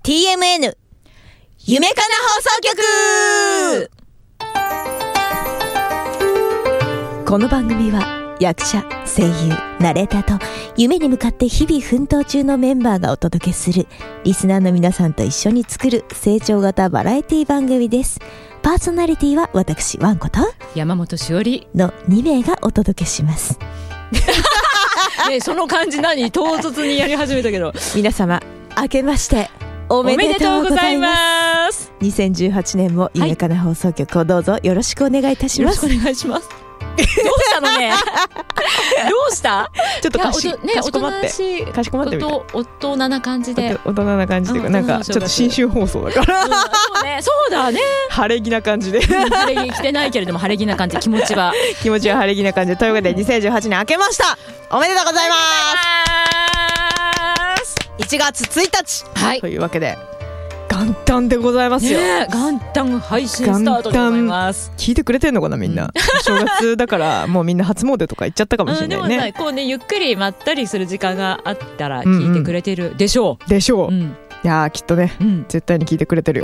TMN 夢かな放送局。この番組は役者、声優、ナレーターと夢に向かって日々奮闘中のメンバーがお届けするリスナーの皆さんと一緒に作る成長型バラエティ番組です。パーソナリティは私ワンコと山本しおりの2名がお届けしますね、その感じ何唐突にやり始めたけど皆様明けましておめでとうございます。2018年も夢かな放送局をどうぞよろしくお願いいたします。 よろしくお願いします。どうしたのねどうしたちょっとかしこまってかしこまってみて大人な感じで大人な感じで、なんかちょっと新春放送だから、 そうだね晴れ着な感じで晴れ着着てないけれども晴れ着な感じ、気持ちは晴れ着な感じで、というわけで2018年明けました。おめでとうございます。1月1日、はい、というわけで元旦でございますよ、 元旦配信スタートでございます。 聞いてくれてんのかなみんな正月だからもうみんな初詣とか行っちゃったかもしれないね、 でもさこうねゆっくりまったりする時間があったら聞いてくれてるでしょう、 でしょう、いやきっとね、絶対に聞いてくれてるよ、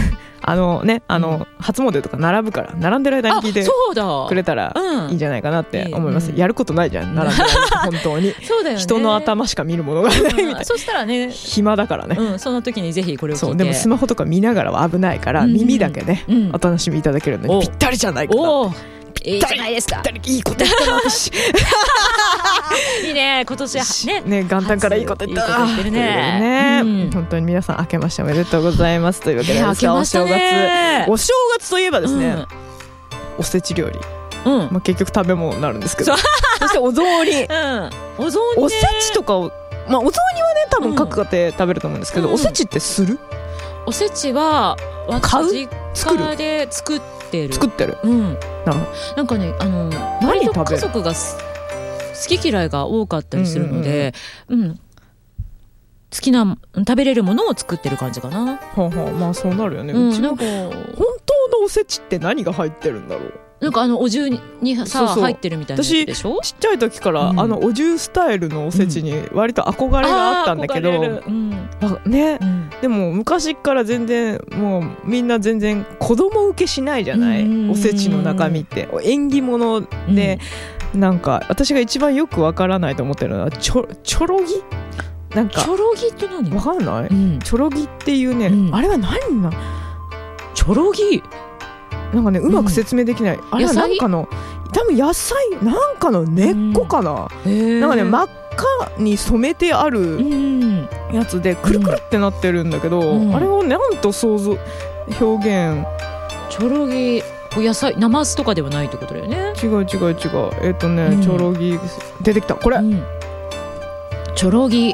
初詣とか並ぶから並んでる間に聞いてくれたらいいんじゃないかなって思います。やることないじゃん並んでる間本当にそうだよね、 人の頭しか見るものがないみたいな、 そしたらね暇だからね、 その時にぜひこれを聞いて。 そうでもスマホとか見ながらは危ないから、耳だけね、お楽しみいただけるのにぴったりじゃないかな。 いいじゃないですか。 いいこと言ったな私いいね、今年はね元旦からいいこと言ったね。本当に皆さん明けましておめでとうございますというわけで、お正月といえばですね、おせち料理、結局食べ物になるんですけど、そしてお雑煮、おせちとかを、お雑煮はね多分各家庭食べると思うんですけど、おせちってする？ おせちは私実家で作ってる。なんかね割と家族が好き嫌いが多かったりするので、好きな食べれるものを作ってる感じかな。 まあそうなるよね。うちの本当のおせちって何が入ってるんだろう。 なんかお重にさ入ってるみたいなやつでしょ。 私ちっちゃい時から、お重スタイルのおせちに割と憧れがあったんだけど、でも昔から全然もうみんな全然子供受けしないじゃない、おせちの中身って縁起物で、なんか私が一番よくわからないと思ってるのはちょろぎ。なんかチョロギって何？ わかんない？チョロギっていうね、あれは何な？ チョロギなんかねうまく説明できない。あれはなんかの多分野菜なんかの根っこかな。なんかね真っ赤に染めてあるやつでくるくるってなってるんだけど、あれをなんと表現。 チョロギ野菜ナマズとかではないってことだよね。 違う。チョロギ出てきたこれ。 チョロギ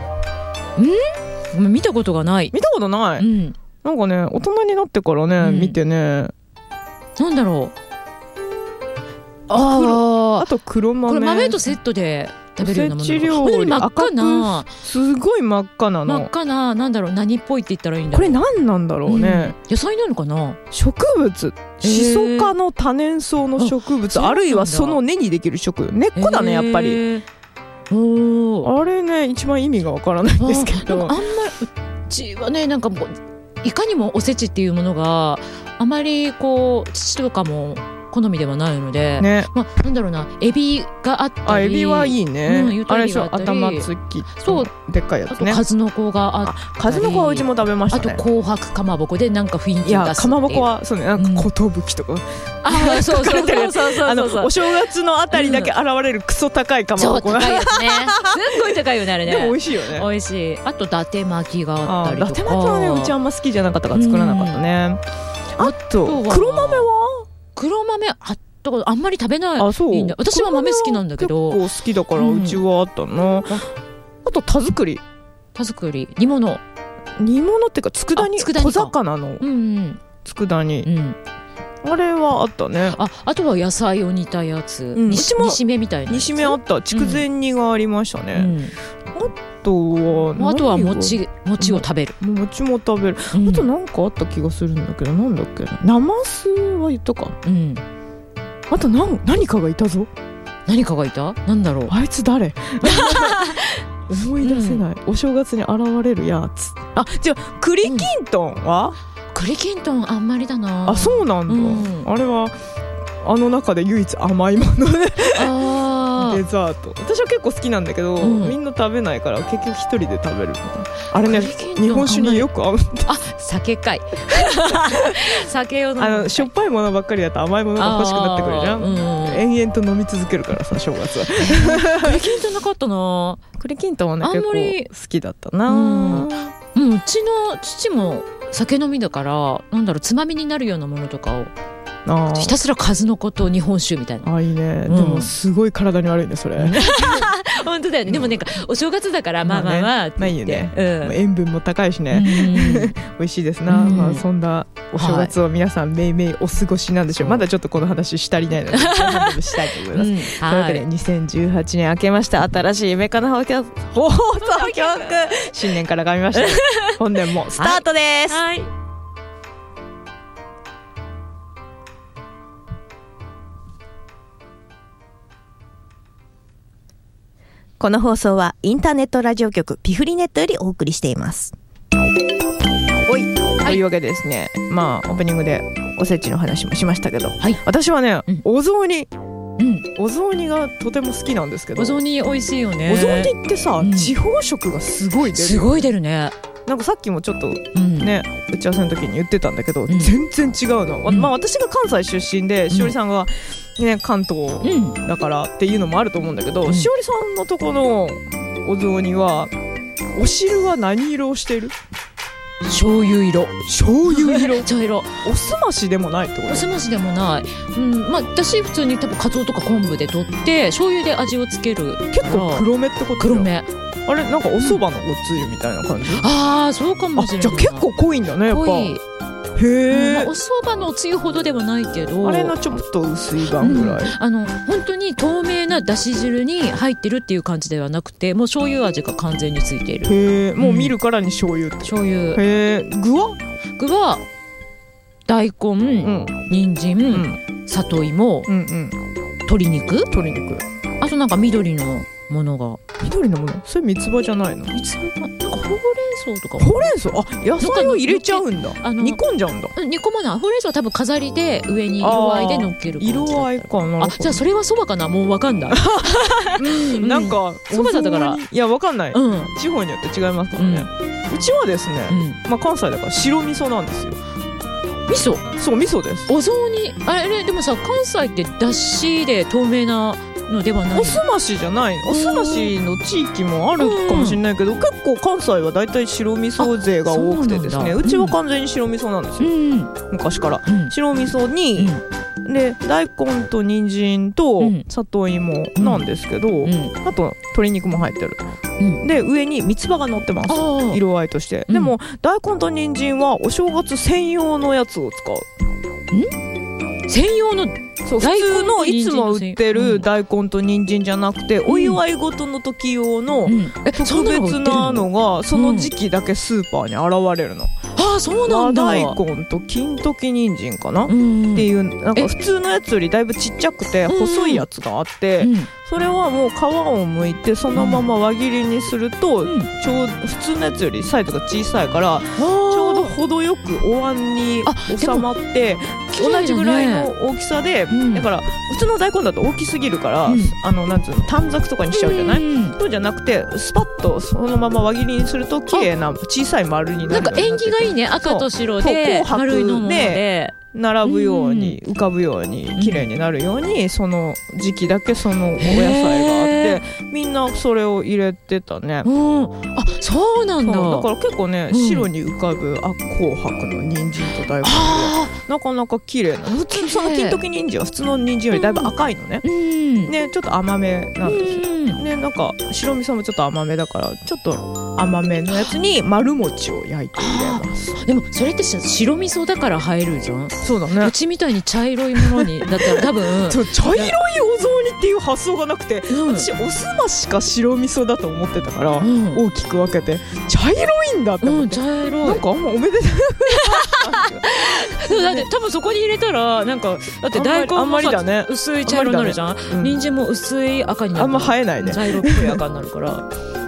見たことない。 なんかね大人になってからね、見てね、 なんだろう、 あと黒豆、 これ豆とセットで食べるようなもの。 おせち料理真っ赤な、 すごい真っ赤なの。 なんだろう、何っぽいって言ったらいいんだろう。 これ何なんだろうね、 野菜なのかな。 植物、シソ科の多年草の植物、あるいはその根にできる根っこだねやっぱり。あれね一番意味がわからないんですけど、 あんまりうちはねなんかもういかにもおせちっていうものがあまりこう父とかも好みではないので、なんだろうな、エビがあったり、 エビはいいね、あれでしょ、頭付き、そうでっかいやつね。 あと数の子があったり、 数の子はうちも食べましたね。 あと紅白かまぼこでなんか雰囲気を出すっていう。いやかまぼこはそうね、なんか寿とか、 そうお正月のあたりだけ現れるクソ高いかまぼこ、 そう高いやつね、すっごい高いよねあれね。 でも美味しいよね。 美味しい。あと伊達巻きがあったりとか。 伊達巻きはねうちあんま好きじゃなかったから作らなかったね。あと黒豆あったことあんまり食べない。いいんだ。私は豆好きなんだけど、 結構好きだからうちはあったな。あと田作り、 煮物っていうか佃煮、小魚の佃煮、あれはあったね。 あとは野菜を煮たやつ、煮しめみたいな。煮しめあった。筑前煮がありましたね。あとは餅を食べる。 餅も食べる。あとなんかあった気がするんだけど、なんだっけな。ナマスは言ったか。あと何かがいたぞ。 何かがいた？なんだろう。 あいつ誰？ 思い出せない、お正月に現れるやつ。じゃあ栗きんとんは、 栗きんとんあんまりだな。 そうなんだ、あれは中で唯一甘いものでデザート、私は結構好きなんだけど、みんな食べないから結局一人で食べるみたいな。あれね、日本酒によく合うんです。 酒かい酒を飲む。 しょっぱいものばっかりだと甘いものが欲しくなってくるじゃん、延々と飲み続けるからさ、正月は。 栗きんとんなかったな。 栗きんとんはね、結構好きだったな。 うちの父も酒飲みだから、つまみになるようなものとかをひたすら数の子と日本酒みたいな。 いいね、でもすごい体に悪いねそれ。 本当だよね、でもお正月だからまあいいよね、塩分も高いしね、美味しいですな。そんなお正月を皆さんめいめいお過ごしなんでしょう。まだちょっとこの話したりないのでハンドルしたいと思います。というわけで2018年明けました新しいメカの放送局、新年から噛みました。本年もスタートです。この放送はインターネットラジオ局ピフリネットよりお送りしています。というわけでですね、オープニングでおせちの話もしましたけど、私はね、お雑煮がとても好きなんですけど。 お雑煮美味しいよね。 お雑煮ってさ、地方食がすごい出る。 すごい出るね。 なんかさっきもちょっとね、打ち合わせの時に言ってたんだけど、全然違うの。私が関西出身で、しおりさんがね、関東だからっていうのもあると思うんだけど、しおりさんのとこのお雑煮はお汁は何色をしている？ 醤油色。 醤油色。 茶色。 おすましでもないってこと？ おすましでもない。私普通に多分カツオとか昆布で取って醤油で味をつける。 結構黒めってこと？ 黒め。 あれなんかお蕎麦のおつゆみたいな感じ？ そうかもしれない。 じゃあ結構濃いんだね、やっぱ。濃い。へえ。 お蕎麦のおつゆほどではないけど、 あれのちょっと薄い版ぐらい。 本当に透明なだし汁に入ってるっていう感じではなくて、もう醤油味が完全についている。 へえ。もう見るからに醤油って。 醤油。 へえ。具は大根、人参、里芋、鶏肉。あとなんか緑のものが。 緑のもの？それ三つ葉じゃないの？ 三つ葉かなんかほうれん草とか。 ほうれん草？野菜を入れちゃうんだ。煮込んじゃうんだ。 煮込まない。ほうれん草は多分飾りで上に色合いで乗っける感じ。 色合いかな。 じゃあそれはそばかな。もうわかんない。 なんかそばだったから。 いやわかんない。地方によって違いますからね。うちはですね、関西だから白味噌なんですよ。 味噌？ そう、味噌です。 お雑煮あれでもさ、関西ってだしで透明なのではない。 おすましじゃないの。おすましの地域もあるかもしれないけど、結構関西はだいたい白味噌勢が多くてですね、うちは完全に白味噌なんですよ、昔から、白味噌に、で大根と人参と里芋なんですけど、あと鶏肉も入ってる、で上に三つ葉が乗ってます、色合いとして。でも大根と人参はお正月専用のやつを使う。 専用の？ そう、普通のいつも売ってる大根と人参じゃなくて、お祝い事の時用の特別なのがその時期だけスーパーに現れるの。 そうなんだ。 大根と金時人参かな、っていうなんか普通のやつよりだいぶちっちゃくて細いやつがあって、それはもう皮を剥いてそのまま輪切りにすると、ちょうど普通のやつよりサイズが小さいからちょうど程よくお椀に収まって同じぐらいの大きさで、だから普通の大根だと大きすぎるから、なんつうの短冊とかにしちゃうじゃない、そうじゃなくてスパッとそのまま輪切りにすると綺麗な小さい丸になる。 なんか縁起がいいね。赤と白で丸いのもで並ぶように浮かぶように綺麗になるように、その時期だけそのお野菜があってみんなそれを入れてたね。 そうなんだ。 だから結構ね、白に浮かぶ紅白の人参と大根でなかなか綺麗な。普通その金時人参は普通の人参よりだいぶ赤いのね、ね、ちょっと甘めなんですよね。なんか白味噌もちょっと甘めだからちょっと甘めのやつに丸餅を焼いて入れます。 でもそれって白味噌だから入るじゃん。 そうだね。 うちみたいに茶色いものにだったら多分茶色いお雑煮っていう発想がなくて、私おすましか白味噌だと思ってたから、大きく分けて茶色いんだって思って、 茶色い。 なんかあんまおめでたいだって多分そこに入れたらなんかだって大根もさ、薄い茶色になるじゃん、人参も薄い赤になる。 あんま生えないね。 茶色っぽい赤になるから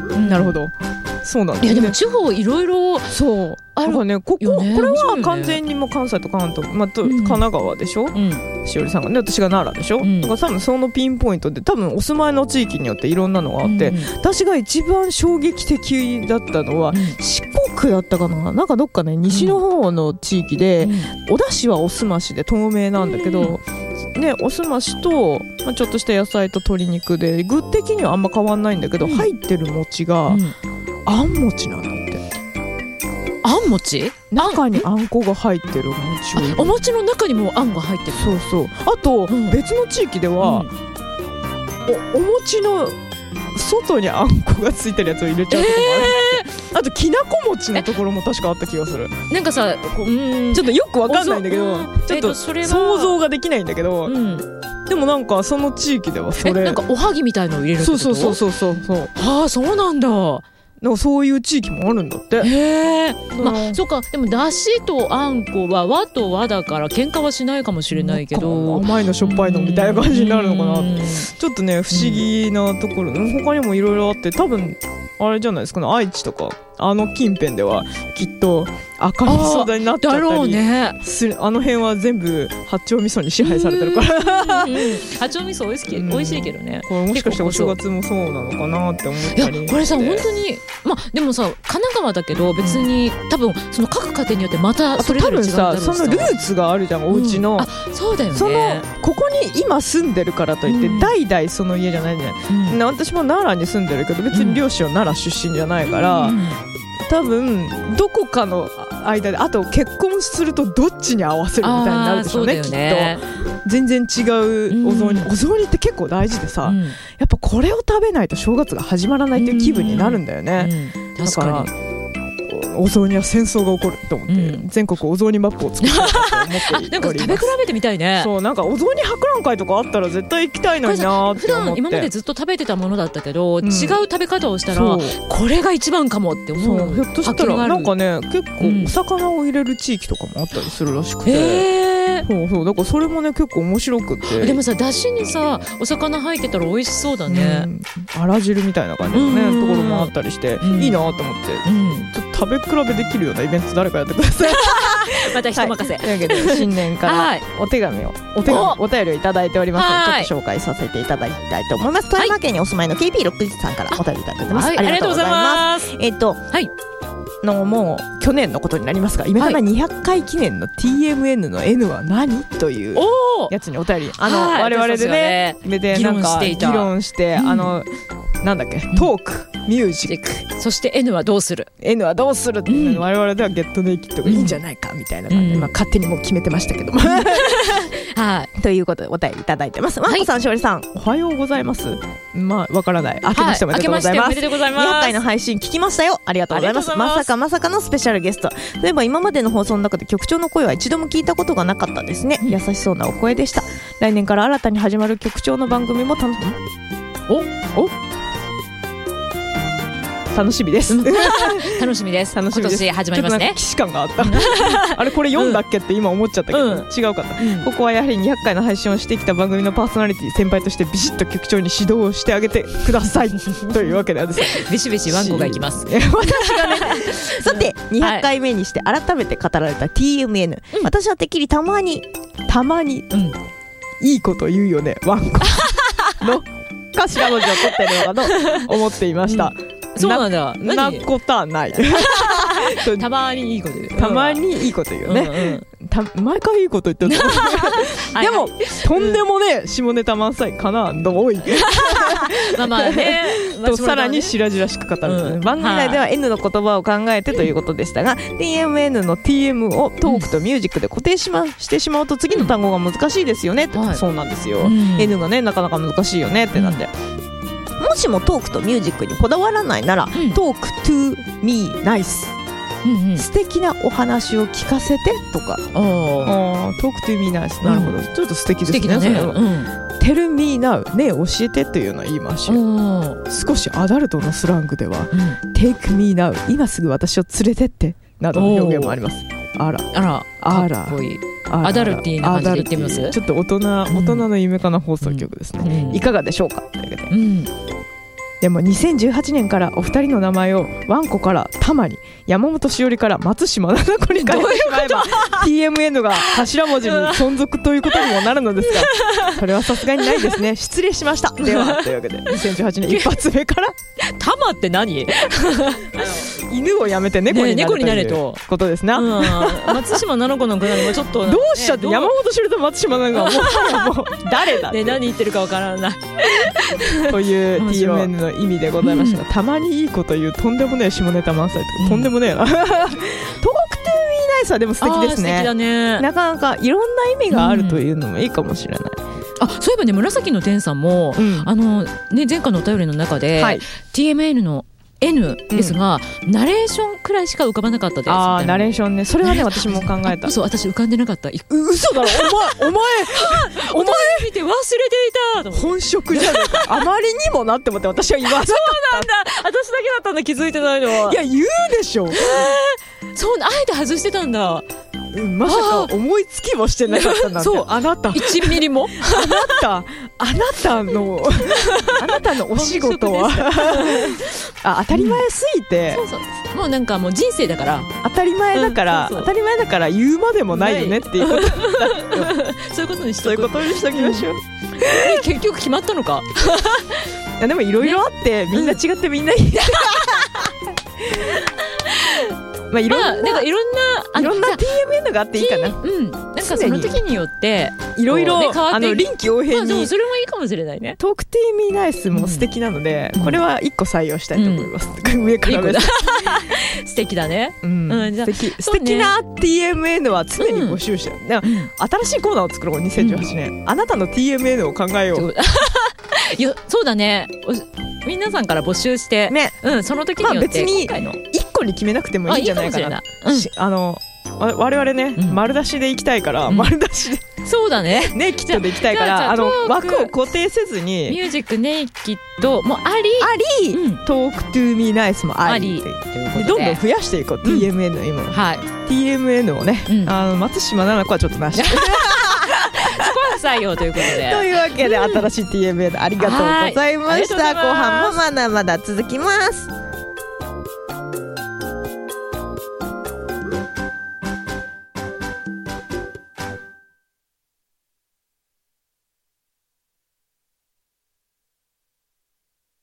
なるほど、そうなんだ、ね、 いやでも地方いろいろそうあるね。これは完全にもう関西と関東、神奈川でしょ、しおりさんがね、私が奈良でしょ、だから多分そのピンポイントで多分お住まいの地域によっていろんなのがあって、私が一番衝撃的だったのは、四国だったかな、なんかどっかね西の方の地域で、お出汁はおすましで透明なんだけど、ね、おすましと、ちょっとした野菜と鶏肉で具的にはあんま変わんないんだけど、入ってる餅が、あん餅なんだって。 あん餅？ 中にあんこが入ってる餅を、 お餅の中にもあんが入ってる。 そうそう。あと、別の地域では、お餅の外にあんこがついてるやつを入れちゃうとこもあるって、あときなこ餅のところも確かあった気がする。 なんかさ、 ちょっとよくわかんないんだけど、ちょっと想像ができないんだけど、でもなんかその地域ではそれなんかおはぎみたいのを入れるってこと？ そうああ、そうなんだ。 なんかそういう地域もあるんだって。 そうか。でもだしとあんこは和と和だから喧嘩はしないかもしれないけど、 甘いのしょっぱいのみたいな感じになるのかな。ちょっとね不思議なところ、他にもいろいろあって、多分あれじゃないですかね、愛知とか近辺ではきっと赤味噌だになっちゃったりだろうね。 あの辺は全部八丁味噌に支配されてるから八丁味噌美味しいけどね。 これもしかしてお正月もそうなのかなって思ったり。 いやこれさ本当にでもさ神奈川だけど別に、多分その各家庭によってまたそれぞれ違うんだろうしさ、 そのルーツがあるじゃん、お家の。 そうだよね。 ここに今住んでるからといって、代々その家じゃないんじゃない、私も奈良に住んでるけど別に両親は奈良出身じゃないから、多分どこかの間で、あと結婚するとどっちに合わせるみたいになるでしょうね、きっと。全然違うお雑煮、お雑煮って結構大事でさ、やっぱこれを食べないと正月が始まらないっていう気分になるんだよね。だからお雑煮は戦争が起こると思って、全国お雑煮マップを作りたいと思っております。 なんか食べ比べてみたいね。 そう、なんかお雑煮博覧会とかあったら絶対行きたいのになって思って。普段今までずっと食べてたものだったけど、違う食べ方をしたらこれが一番かもって思う。 ひょっとしたらなんかね、結構お魚を入れる地域とかもあったりするらしくて、そうだからそれもね結構面白くて。 でもさ、だしにさお魚入ってたら美味しそうだね。 あら汁みたいな感じのねところもあったりして、いいなと思って、ちょっと食べ比べできるようなイベント誰かやってください。 また人任せ。 というわけで新年からお便りをいただいておりますので、ちょっと紹介させていただきたいと思います。富山県にお住まいの KP60 さんからお便りいただいております。ありがとうございます。もう去年のことになりますが、イベント200回記念の TMN の N は何というやつにお便り、我々でね議論してなんだっけ、トークミュージック、 そして N はどうするっていうのを我々ではゲットネイキッドがいいんじゃないかみたいな感じで、勝手にもう決めてましたけどもということでお便りいただいてます。わんこさん、しおりさん、おはようございます。わからない。明けましておめでとうございます。200回の配信聞きましたよ。ありがとうございます。まさかのスペシャルゲスト。例えば今までの放送の中で局長の声は一度も聞いたことがなかったですね。優しそうなお声でした。来年から新たに始まる局長の番組も楽しみです。 楽しみです。今年始まりますね。 既視感があった。あれこれ読んだっけって今思っちゃったけど、違うかった。ここはやはり200回の配信をしてきた番組のパーソナリティ先輩としてビシッと局長に指導をしてあげてくださいというわけなんです。 ビシビシワンコがいきます。 私がね。さて200回目にして改めて語られた TMN。私はてっきりたまにいいこと言うよねワンコの頭文字を取ってるのかと思っていました。 そうなんだ。 なことはない。 たまにいいこと言う。 たまにいいこと言うよね。毎回いいこと言ってる。でもとんでもね下ネタ満載かなと多い。とさらに白々しく語る。番組内では N の言葉を考えてということでしたが、TMN の TM をトークとミュージックで固定してしまうと次の単語が難しいですよね。そうなんですよ。N がねなかなか難しいよねってなって。もしもトークとミュージックにこだわらないなら、トーク to me nice、素敵なお話を聞かせてとか、トーク to me nice、なるほど、ちょっと素敵ですね。tell me now ね教えてというのは言いましょう。少しアダルトのスラングでは、take me now 今すぐ私を連れてってなどの表現もあります。あらかっこいい。アダルティーな感じで言ってみます。 ちょっと大人の夢かな放送局ですね。いかがでしょうかというわけで、 でも2018年からお二人の名前をワンコからタマに、山本しおりから松島菜々子に変えてしまえばTMN が頭文字に存続ということにもなるのですが、それはさすがにないですね。失礼しました。ではというわけで2018年一発目からタマって何犬をやめて猫になれということですな、 松島菜々子のくだりもちょっと、 どうしちゃって、山本しおりと松島菜々子はもう誰だって、 何言ってるかわからないという TMN の意味でございましたが、たまにいいこと言うとんでもねえ下ネタ満載と、とんでもねえなトークトゥーミーナイスはでも素敵ですね。 素敵だね。 なかなかいろんな意味があるというのもいいかもしれない。 そういえばね、紫の天さんも、前回のお便りの中で、TMN のN ですが、ナレーションくらいしか浮かばなかったです。 ナレーションね、それはね私も考えた。 そう、私浮かんでなかった。 嘘だろ、お前見て忘れていた。 本職じゃねえか。あまりにもなって思って私は言わなかった。 そうなんだ、私だけだったんだ、気づいてないのは。 いや、言うでしょ。 そう、あえて外してたんだ。 まさか思いつきもしてなかったなんて。そう、あなた 1ミリもあなたのお仕事は当たり前すぎて、 もうなんかもう人生だから、 当たり前だから言うまでもないよねっていうことそういうことにしときましょう。 結局決まったのか。 いやでもいろいろあってみんな違ってみんないい。いろんな TMN があっていいかな。 なんかその時によっていろいろ臨機応変に。 それもいいかもしれないね。 トークティーミーナイスも素敵なので、これは1個採用したいと思います。上から目線。 素敵だね。 素敵な TMN は常に募集してる。新しいコーナーを作ろう2018年。あなたの TMN を考えよう。 いや、そうだね。皆さんから募集してね、その時によって別に1個に決めなくてもいいんじゃないかな。我々ね、丸出しで行きたいから、丸出しでそうだねキットで行きたいから、枠を固定せずにミュージックネイキッドもあり、 トークトゥーミーナイスもあり、どんどん増やしていこう。 TMN の今 TMN をね、松島菜々子はちょっとなし採用ということでというわけで新しい TMN ありがとうございました。後半もまだまだ続きます。